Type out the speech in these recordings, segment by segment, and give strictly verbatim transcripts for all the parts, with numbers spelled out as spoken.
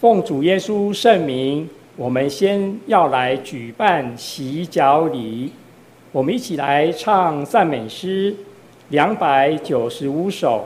奉主耶稣圣名，我们先要来举办洗脚礼。我们一起来唱赞美诗两百九十五首。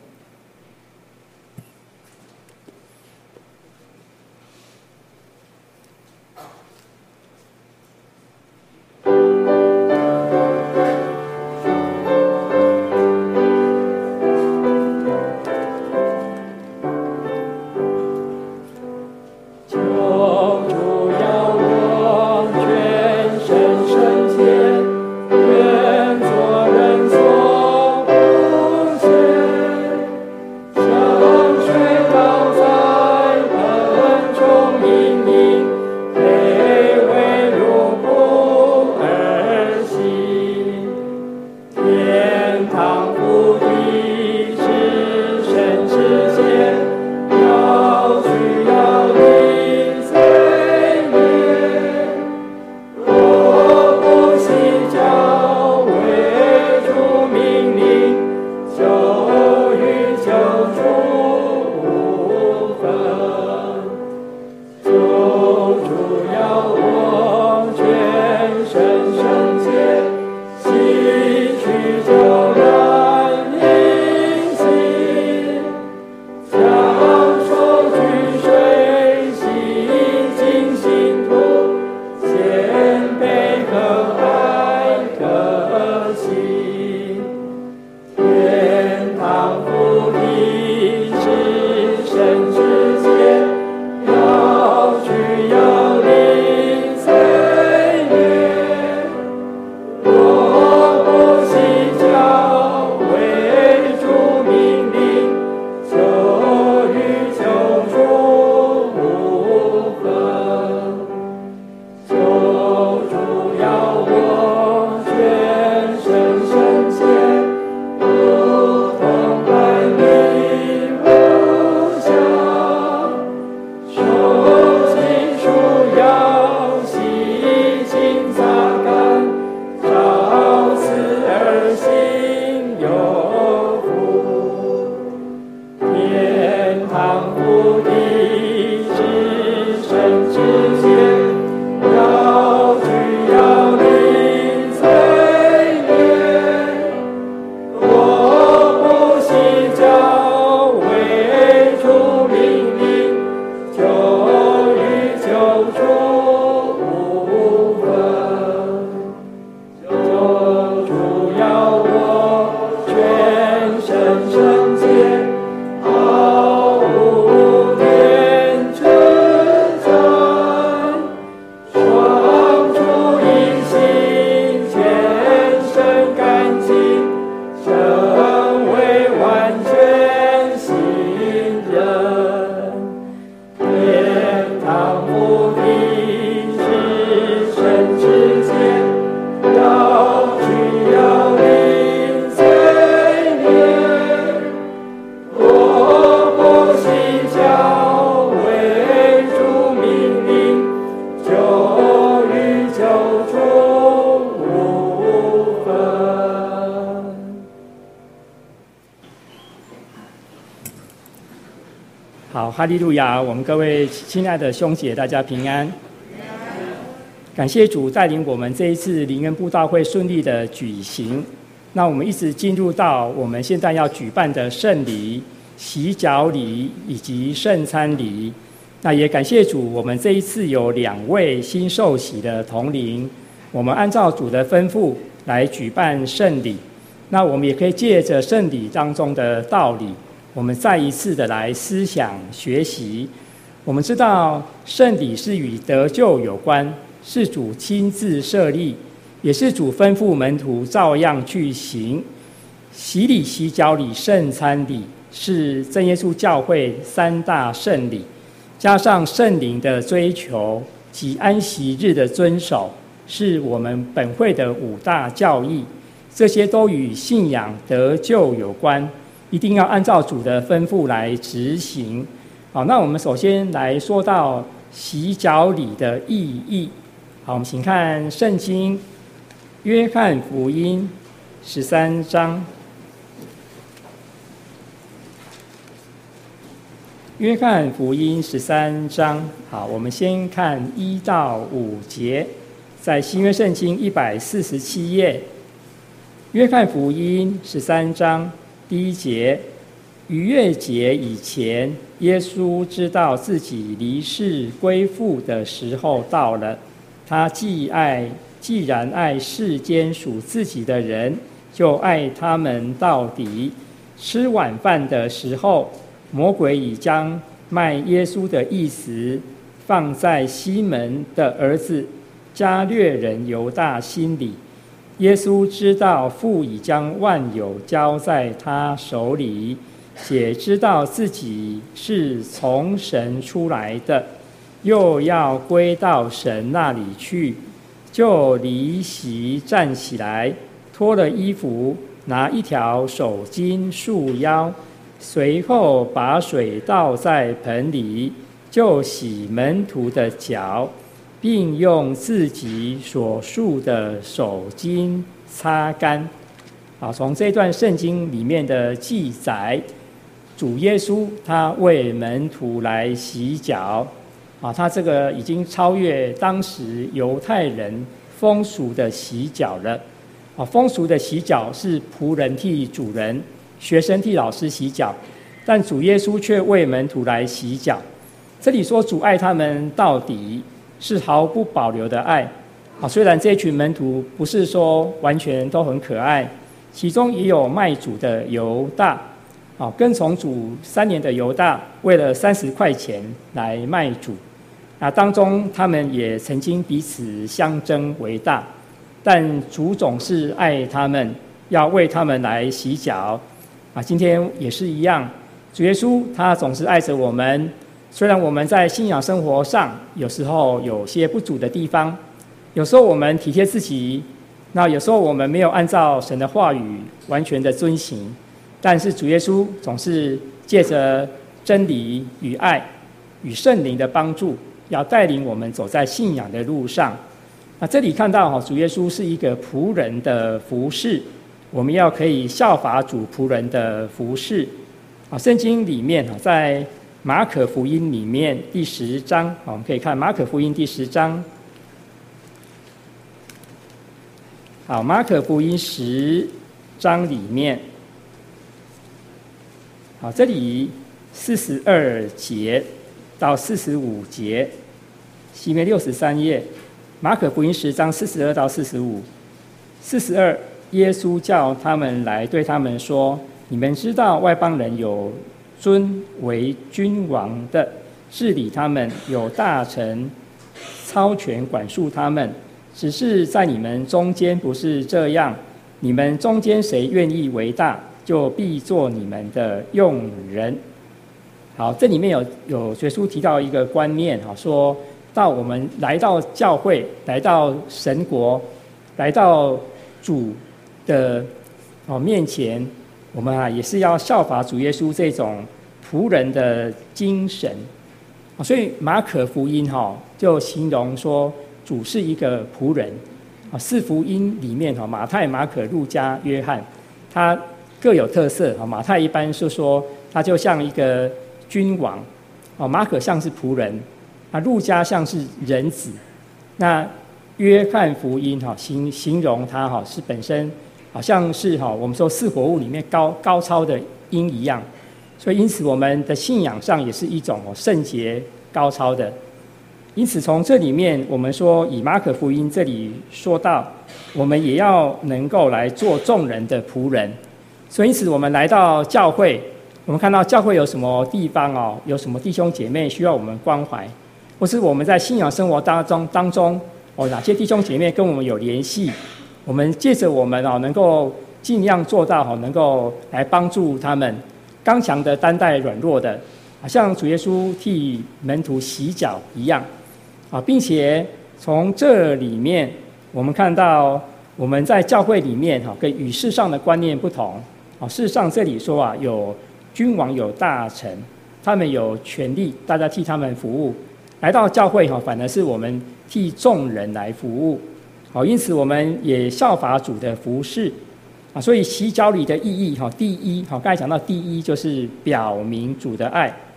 好，哈利路亚！我们各位亲爱的兄姐，大家平安。感谢主带领我们这一次灵恩布道会顺利的举行。那我们一直进入到我们现在要举办的圣礼、洗脚礼以及圣餐礼。那也感谢主，我们这一次有两位新受洗的同灵，我们按照主的吩咐来举办圣礼。那我们也可以借着圣礼当中的道理，我们再一次的来思想学习。我们知道圣礼是与得救有关，是主亲自设立，也是主吩咐门徒照样去行。洗礼、洗脚礼、圣餐礼是真耶稣教会三大圣礼，加上圣灵的追求及安息日的遵守，是我们本会的五大教义。这些都与信仰得救有关，一定要按照主的吩咐来执行。好，那我们首先来说到洗脚礼的意义。好，我们请看圣经约翰福音十三章约翰福音十三章，好，我们先看一到五节，在新约圣经一百四十七页。约翰福音十三章第一节，逾越节以前，耶稣知道自己离世归父的时候到了。他既爱，既然爱世间属自己的人，就爱他们到底。吃晚饭的时候，魔鬼已将卖耶稣的意思放在西门的儿子加略人犹大心里。耶稣知道父已将万有交在他手里，且知道自己是从神出来的，又要归到神那里去，就离席站起来，脱了衣服，拿一条手巾束腰，随后把水倒在盆里，就洗门徒的脚，并用自己所束的手巾擦干。好，从这段圣经里面的记载，主耶稣他为门徒来洗脚，啊，他这个已经超越当时犹太人风俗的洗脚了。啊，风俗的洗脚是仆人替主人，学生替老师洗脚，但主耶稣却为门徒来洗脚。这里说主爱他们到底，是毫不保留的爱。啊，虽然这群门徒不是说完全都很可爱，其中也有卖主的犹大。啊，跟从主三年的犹大，为了三十块钱来卖主。啊，当中他们也曾经彼此相争为大。但主总是爱他们，要为他们来洗脚。啊，今天也是一样，主耶稣他总是爱着我们。虽然我们在信仰生活上有时候有些不足的地方，有时候我们体贴自己，那有时候我们没有按照神的话语完全的遵行，但是主耶稣总是借着真理与爱与圣灵的帮助，要带领我们走在信仰的路上。那这里看到主耶稣是一个仆人的服事，我们要可以效法主仆人的服事。啊，圣经里面在马可福音里面第十章，我们可以看马可福音第十章。好，马可福音十章里面，好，这里四十二节到四十五节，西面六十三页。马可福音十章四十二到四十五，四十二，耶稣叫他们来，对他们说：你们知道外邦人有尊为君王的，治理他们，有大臣操权管束他们，只是在你们中间不是这样。你们中间谁愿意为大，就必做你们的用人。好，这里面有有耶稣提到一个观念，说到我们来到教会，来到神国，来到主的面前，我们啊也是要效法主耶稣这种仆人的精神。所以马可福音哈就形容说主是一个仆人。四福音里面马太、马可、路加、约翰，他各有特色。马太一般是说他就像一个君王，马可像是仆人，那路加像是人子，那约翰福音哈形形容他哈是本身好像是哈我们说四活物里面高高超的鹰一样，所以因此我们的信仰上也是一种圣洁高超的。因此从这里面我们说以马可福音这里说到，我们也要能够来做众人的仆人。所以因此我们来到教会，我们看到教会有什么地方哦，有什么弟兄姐妹需要我们关怀，或是我们在信仰生活当中当中哦，哪些弟兄姐妹跟我们有联系，我们借着我们哦，能够尽量做到哦，能够来帮助他们，刚强的担待软弱的，好像主耶稣替门徒洗脚一样啊，并且从这里面我们看到我们在教会里面哈，跟与世上的观念不同啊。事实上这里说啊，有君王有大臣，他们有权利，大家替他们服务。来到教会哈，反而是我们替众人来服务。好，因此我们也效法主的服事啊。所以洗脚礼的意义哈，第一哈，刚才讲到第一就是表明主的爱。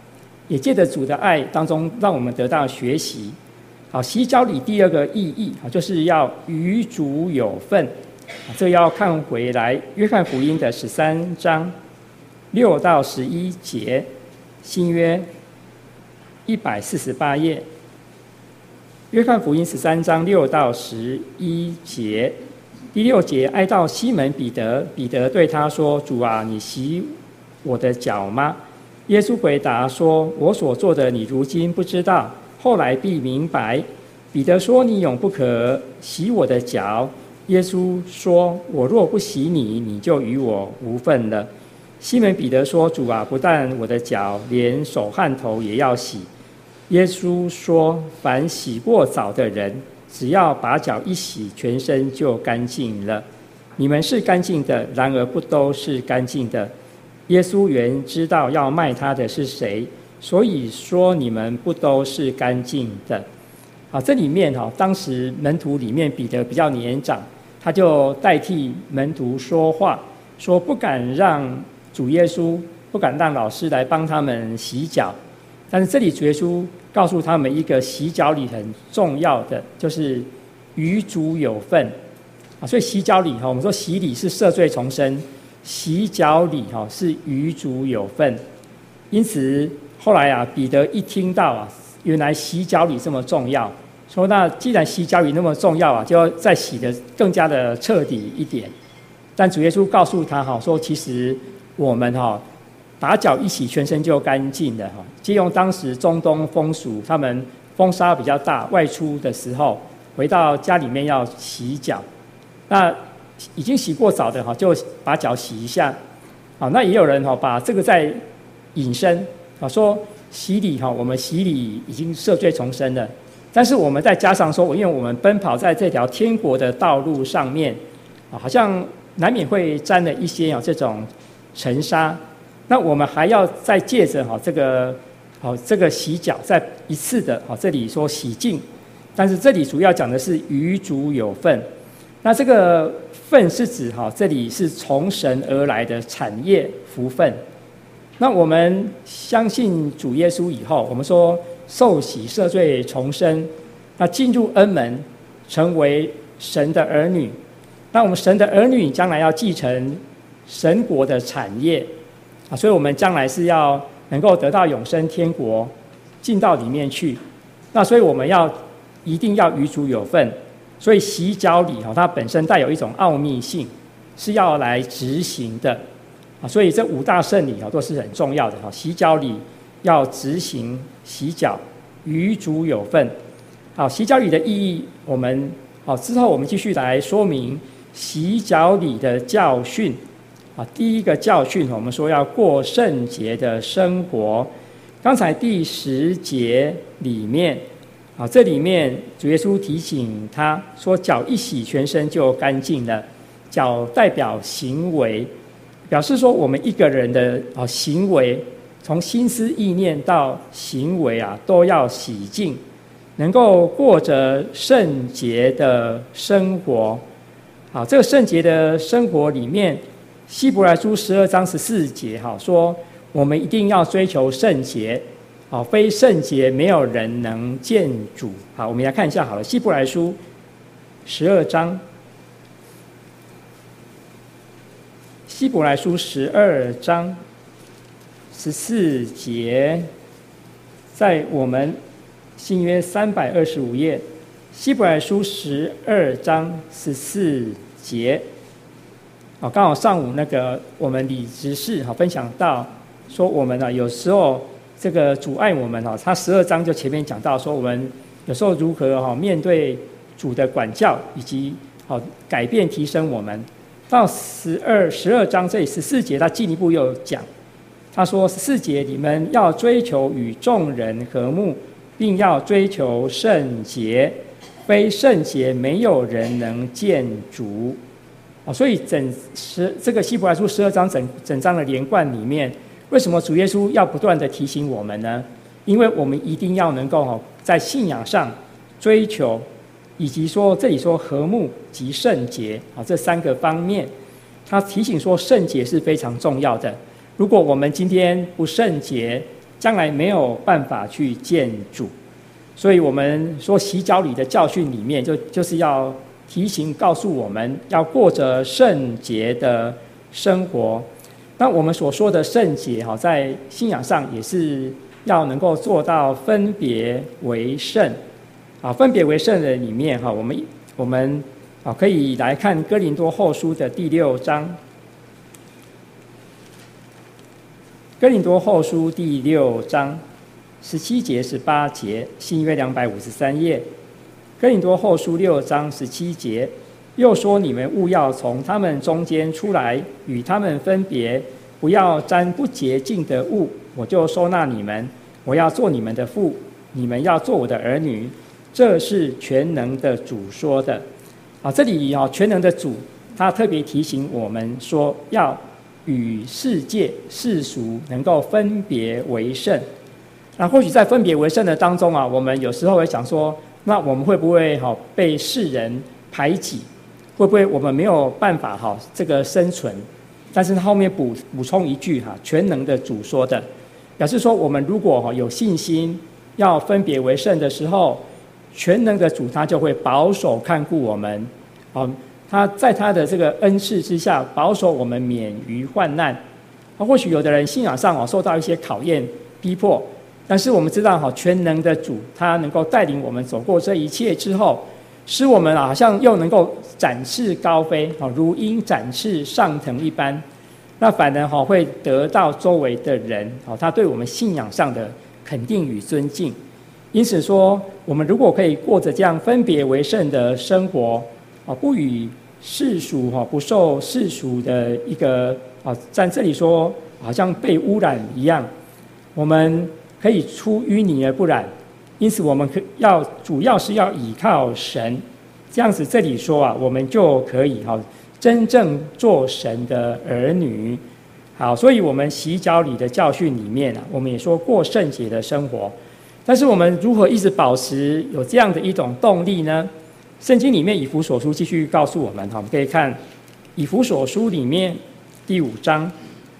也借着主的爱当中，让我们得到学习。好，洗脚礼第二个意义啊，就是要与主有份。这要看回来约翰福音的十三章六到十一节，新约一百四十八页。约翰福音十三章六到十一节，第六节，哀悼西门彼得，彼得对他说：“主啊，你洗我的脚吗？”耶稣回答说：“我所做的，你如今不知道，后来必明白。”彼得说：“你永不可洗我的脚。”耶稣说：“我若不洗你，你就与我无分了。”西门彼得说：“主啊，不但我的脚，连手和头也要洗。”耶稣说：“凡洗过澡的人，只要把脚一洗，全身就干净了。你们是干净的，然而不都是干净的。”耶稣原知道要卖他的是谁，所以说你们不都是干净的。好，这里面哈，当时门徒里面彼得比较年长，他就代替门徒说话，说不敢让主耶稣，不敢让老师来帮他们洗脚。但是这里主耶稣告诉他们一个洗脚礼很重要的，就是与主有份啊。所以洗脚礼哈，我们说洗礼是赦罪重生，洗脚礼哈是与主有份。因此后来啊，彼得一听到啊，原来洗脚礼这么重要，说那既然洗脚礼那么重要啊，就要再洗得更加的彻底一点。但主耶稣告诉他哈，说其实我们哈把脚一洗，全身就干净了哈。借用当时中东风俗，他们风沙比较大，外出的时候回到家里面要洗脚，那已经洗过澡的哈，就把脚洗一下。好，那也有人哈把这个再引申啊，说洗礼哈，我们洗礼已经赦罪重生了，但是我们再加上说，因为我们奔跑在这条天国的道路上面啊，好像难免会沾了一些啊这种尘沙。那我们还要再借着哈这个好这个洗脚，再一次的哈，这里说洗净，但是这里主要讲的是与主有份。那这个份是指哈，这里是从神而来的产业福分。那我们相信主耶稣以后，我们说受洗赦罪重生，那进入恩门，成为神的儿女。那我们神的儿女将来要继承神国的产业啊，所以我们将来是要能够得到永生天国，进到里面去。那所以我们要一定要与主有份。所以洗脚礼哈，它本身带有一种奥秘性，是要来执行的啊。所以这五大圣礼哈都是很重要的哈。洗脚礼要执行洗脚，与主有份。好，洗脚礼的意义，我们好之后我们继续来说明洗脚礼的教训啊。第一个教训，我们说要过圣洁的生活。刚才第十节里面。好，这里面主耶稣提醒他说，脚一洗，全身就干净了。脚代表行为，表示说我们一个人的啊行为，从心思意念到行为啊，都要洗净，能够过着圣洁的生活。好，这个圣洁的生活里面，希伯来书十二章十四节哈说，我们一定要追求圣洁。好，非圣洁没有人能见主。好，我们来看一下好了，希伯来书十二章，希伯来书十二章十四节，在我们新约三百二十五页，希伯来书十二章十四节。好，刚好上午那个我们李执事好分享到说，我们呢有时候。这个主爱我们哈，他十二章就前面讲到说，我们有时候如何哈面对主的管教，以及好改变提升我们。到十二十二章这里十四节，他进一步又讲，他说十四节你们要追求与众人和睦，并要追求圣洁，非圣洁没有人能见主。哦，所以整十这个希伯来书十二章整整章的连贯里面。为什么主耶稣要不断的提醒我们呢？因为我们一定要能够在信仰上追求，以及说这里说和睦及圣洁啊这三个方面，他提醒说圣洁是非常重要的。如果我们今天不圣洁， 将来没有办法去见主。所以我们说洗脚礼的教训里面就就是要提醒告诉我们要过着圣洁的生活。那我们所说的圣洁在信仰上也是要能够做到分别为圣。分别为圣的里面我们我们可以来看哥林多后书的第六章。哥林多后书第六章十七节十八节，新约两百五十三页。哥林多后书六章十七节，又说你们务要从他们中间出来，与他们分别，不要沾不洁净的物，我就收纳你们，我要做你们的父，你们要做我的儿女。这是全能的主说的。啊，这里啊，全能的主他特别提醒我们说，要与世界世俗能够分别为圣。那或许在分别为圣的当中啊，我们有时候会想说，那我们会不会哈被世人排挤？会不会我们没有办法哈这个生存？但是后面补补充一句哈，全能的主说的，表示说我们如果哈有信心要分别为圣的时候，全能的主他就会保守看顾我们，啊，他在他的这个恩赐之下保守我们免于患难。啊，或许有的人信仰上啊受到一些考验逼迫。但是我们知道哈，全能的主他能够带领我们走过这一切之后，使我们好像又能够展翅高飞，如鹰展翅上腾一般。那反而会得到周围的人他对我们信仰上的肯定与尊敬。因此说，我们如果可以过着这样分别为圣的生活，不与世俗不受世俗的一个在这里说好像被污染一样，我们可以出淤泥而不染。因此我们可要主要是要倚靠神，这样子这里说啊，我们就可以真正做神的儿女。好，所以我们洗脚礼的教训里面啊，我们也说过圣洁的生活。但是我们如何一直保持有这样的一种动力呢？圣经里面以弗所书继续告诉我们，我们可以看以弗所书里面第五章。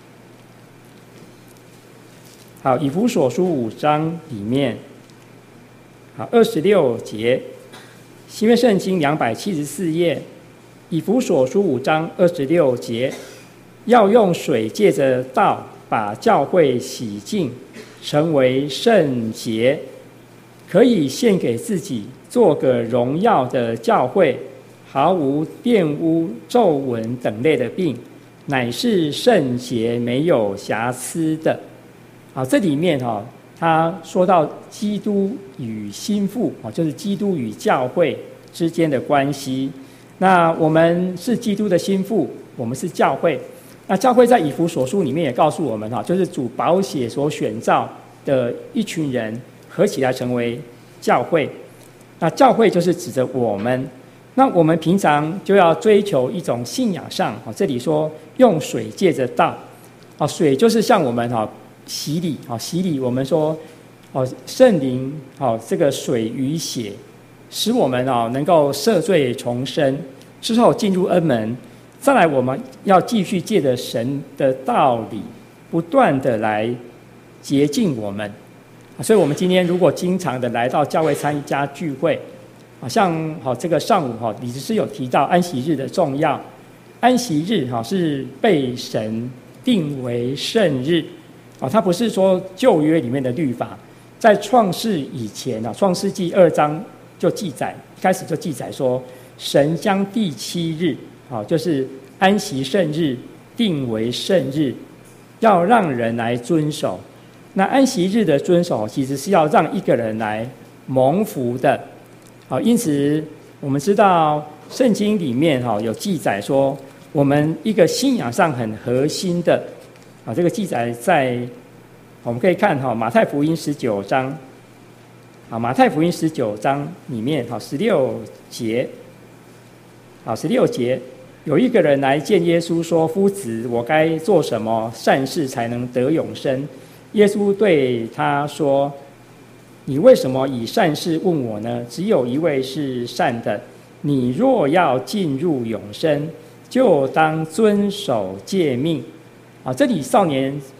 好，以弗所书五章里面，好二十六节，新约圣经两百七十四页，以弗所书五章二十六节，要用水借着道把教会洗净，成为圣洁，可以献给自己，做个荣耀的教会，毫无玷污、皱纹等类的病，乃是圣洁、没有瑕疵的。好，这里面哈，他说到基督与心腹，就是基督与教会之间的关系。那我们是基督的心腹，我们是教会。那教会在以弗所书里面也告诉我们哈，就是主宝血所选造的一群人合起来成为教会。那教会就是指着我们。那我们平常就要追求一种信仰上，这里说用水借着道，水就是像我们哈洗礼，洗礼我们说圣灵这个水与血，使我们能够赦罪重生之后进入恩门。再来我们要继续借着神的道理不断的来洁净我们。所以我们今天如果经常的来到教会参加聚会，像这个上午李执事有提到安息日的重要。安息日是被神定为圣日，它不是说旧约里面的律法。在创世以前，创世纪二章就记载，开始就记载说，神将第七日就是安息圣日定为圣日，要让人来遵守。那安息日的遵守其实是要让一个人来蒙福的。因此我们知道圣经里面有记载说，我们一个信仰上很核心的，这个记载在我们可以看马太福音十九章，马太福音十九章里面十六节，好十六节，有一个人来见耶稣说，夫子，我该做什么善事才能得永生？耶稣对他说，你为什么以善事问我呢？只有一位是善的，你若要进入永生，就当遵守诫命。啊，这里少年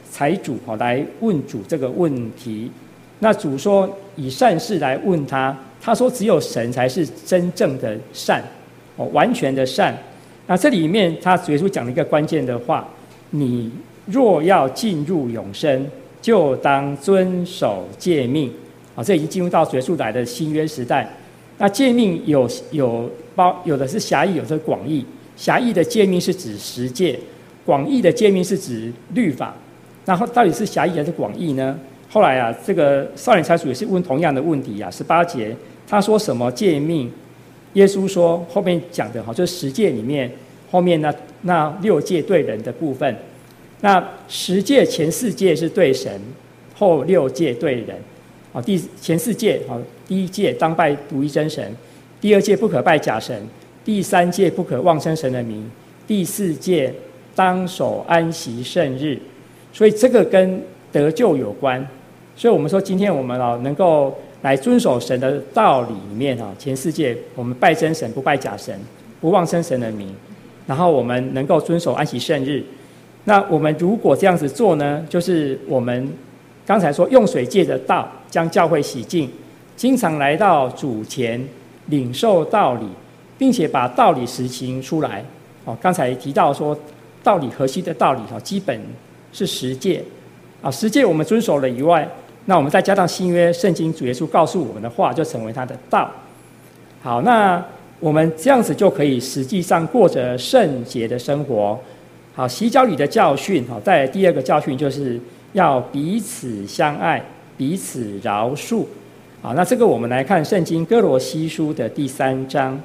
财主哈来问主这个问题。那主说以善事来问他，他说只有神才是真正的善，哦，完全的善。那这里面他主耶稣讲了一个关键的话：你若要进入永生，就当遵守诫命。啊，这已经进入到主耶稣来的新约时代。那诫命有有包有的是狭义，有的是广义。狭义的诫命是指十诫，广义的诫命是指律法。那到底是狭义还是广义呢？后来啊，这个少年财主也是问同样的问题啊。十八节他说什么诫命？耶稣说后面讲的哈，就是十诫里面后面那那六诫对人的部分。那十诫前四诫是对神，后六诫对人。好，第前四诫，好，第一诫当拜独一真神，第二诫不可拜假神，第三诫不可妄称神的名，第四诫当守安息圣日。所以这个跟得救有关。所以我们说今天我们啊能够来遵守神的道理里面啊，前四诫我们拜真神，不拜假神，不妄称神的名，然后我们能够遵守安息圣日。那我们如果这样子做呢，就是我们刚才说用水借着道将教会洗净，经常来到主前领受道理，并且把道理实行出来。哦，刚才提到说道理核心的道理哈，基本是十诫啊，十诫我们遵守了以外，那我们再加上新约圣经主耶稣告诉我们的话，就成为他的道。好，那我们这样子就可以实际上过着圣洁的生活。好，洗脚礼的教训，好，再来第二个教训就是要彼此相爱，彼此饶恕。好，那这个我们来看圣经哥罗西书的第三章。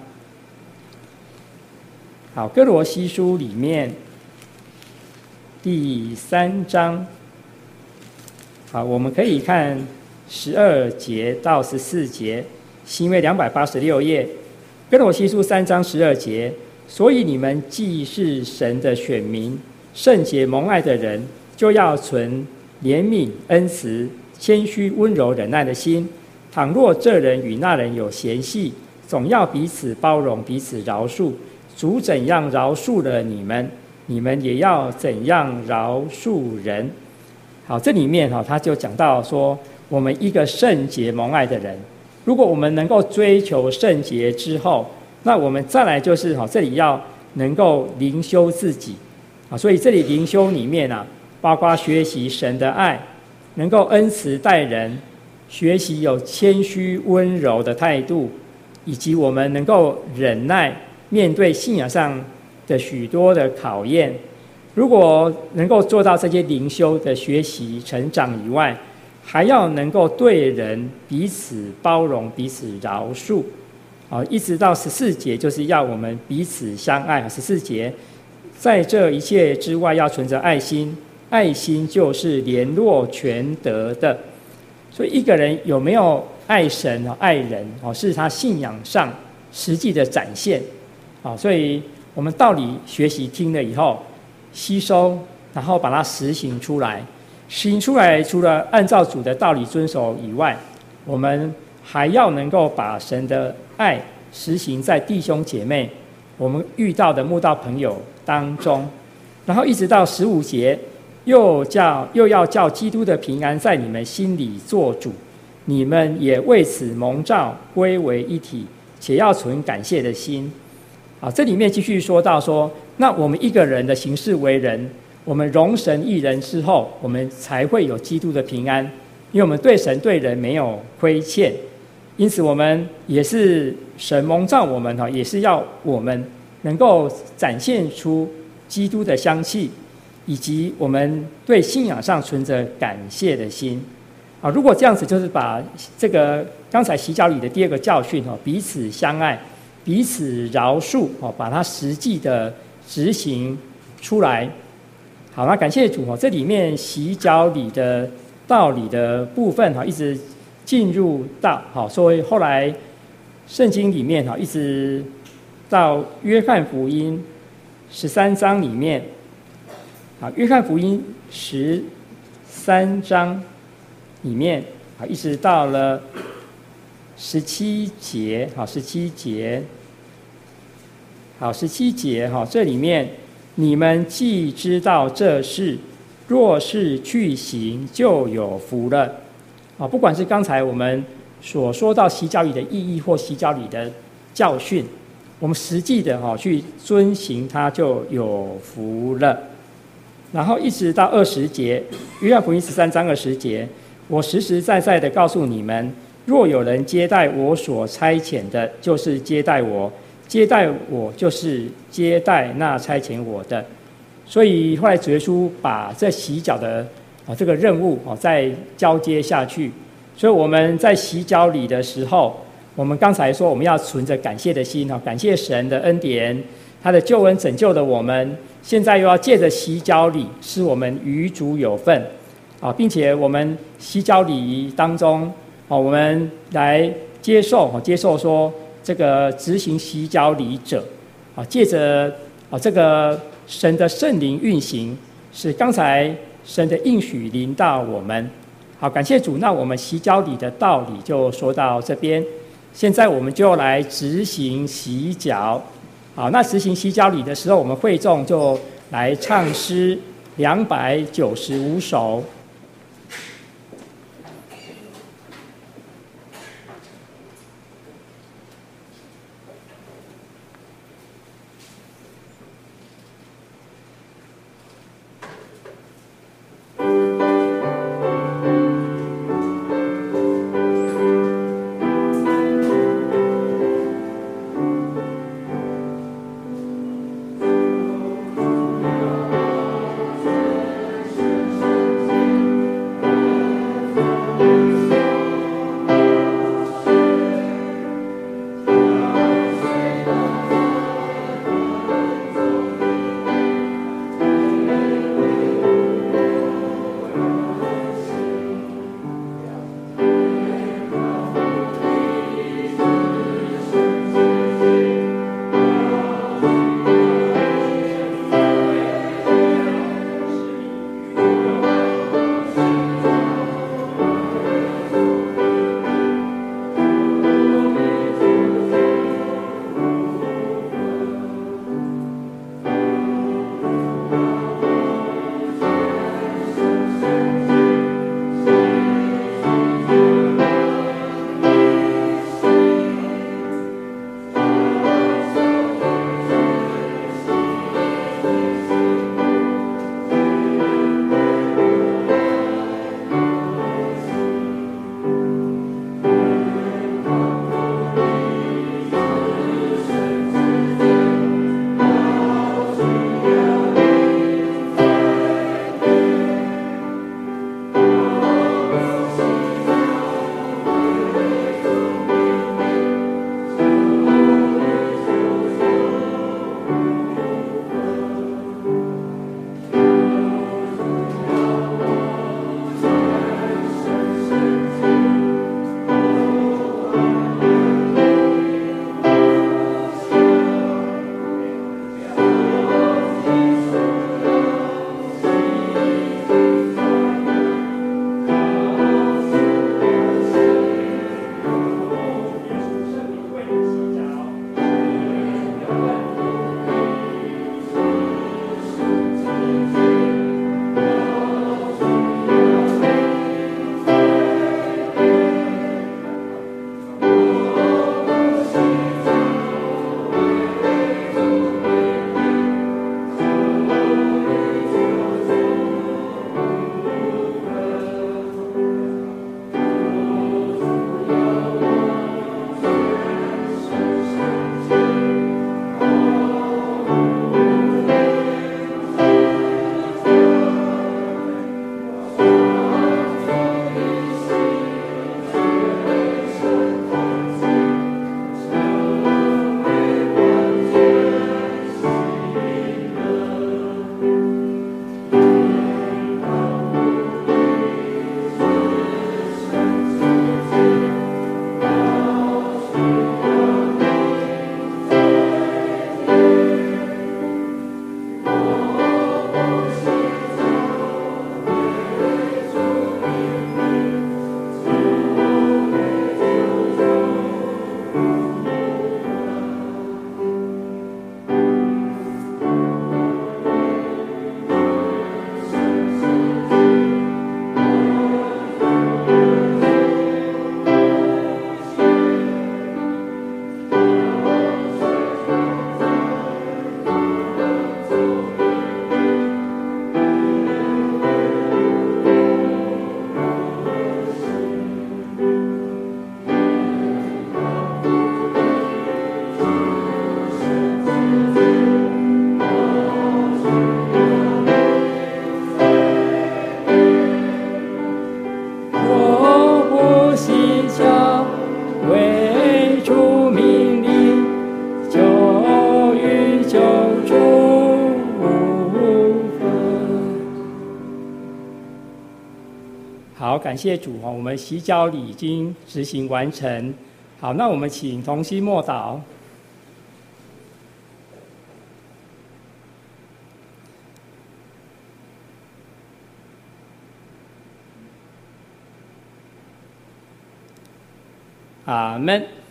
好，哥罗西书里面第三章，好，我们可以看十二节到十四节，新约两百八十六页，哥罗西书三章十二节。所以你们既是神的选民，圣洁蒙爱的人，就要存怜悯、恩慈、谦虚、温柔、忍耐的心。倘若这人与那人有嫌隙，总要彼此包容，彼此饶恕。主怎样饶恕了你们，你们也要怎样饶恕人。好，这里面哈，他就讲到说，我们一个圣洁蒙爱的人，如果我们能够追求圣洁之后，那我们再来就是哈，这里要能够灵修自己啊，所以这里灵修里面啊，包括学习神的爱，能够恩慈待人，学习有谦虚温柔的态度，以及我们能够忍耐面对信仰上的许多的考验。如果能够做到这些灵修的学习成长以外，还要能够对人彼此包容，彼此饶恕。好，一直到十四节，就是要我们彼此相爱。十四节，在这一切之外，要存着爱心，爱心就是联络全德的。所以，一个人有没有爱神、爱人，是他信仰上实际的展现。好，所以我们道理学习听了以后，吸收，然后把它实行出来。实行出来，除了按照主的道理遵守以外，我们还要能够把神的爱实行在弟兄姐妹我们遇到的慕道朋友当中。然后一直到十五节，又叫又要叫基督的平安在你们心里做主，你们也为此蒙召归为一体，且要存感谢的心。好，这里面继续说到说，那我们一个人的行事为人，我们容神益人之后，我们才会有基督的平安，因为我们对神对人没有亏欠。因此我们也是神蒙召我们，也是要我们能够展现出基督的香气，以及我们对信仰上存着感谢的心。啊，如果这样子，就是把这个刚才洗脚礼的第二个教训，彼此相爱，彼此饶恕，把它实际的执行出来。好，那感谢主，这里面洗脚礼的道理的部分一直进入到好，所以后来圣经里面一直到约翰福音十三章里面，好，约翰福音十三章里面好，一直到了十七节，好，十七节，好，十七节，好，这里面你们既知道这事， 若是去行，就有福了。啊，不管是刚才我们所说到洗脚礼的意义或洗脚礼的教训，我们实际的哈去遵行它，就有福了。然后一直到二十节，约翰福音十三章二十节，我实实在在的告诉你们，若有人接待我所差遣的，就是接待我；接待我，就是接待那差遣我的。所以后来主耶稣把这洗脚的啊这个任务啊再交接下去。所以我们在洗脚礼的时候，我们刚才说我们要存着感谢的心啊，感谢神的恩典，他的救恩拯救了我们。现在又要借着洗脚礼，使我们与主有份啊，并且我们洗脚礼仪当中啊，我们来接受啊，接受说这个执行洗脚礼者啊，借着啊这个神的圣灵运行，使刚才神的应许临到我们。好，感谢主。那我们洗脚礼的道理就说到这边，现在我们就来执行洗脚。好，那执行洗脚礼的时候，我们会众就来唱诗两百九十五首。 感谢主哈，我们洗脚礼已经执行完成。好，那我们请同心默祷。阿们。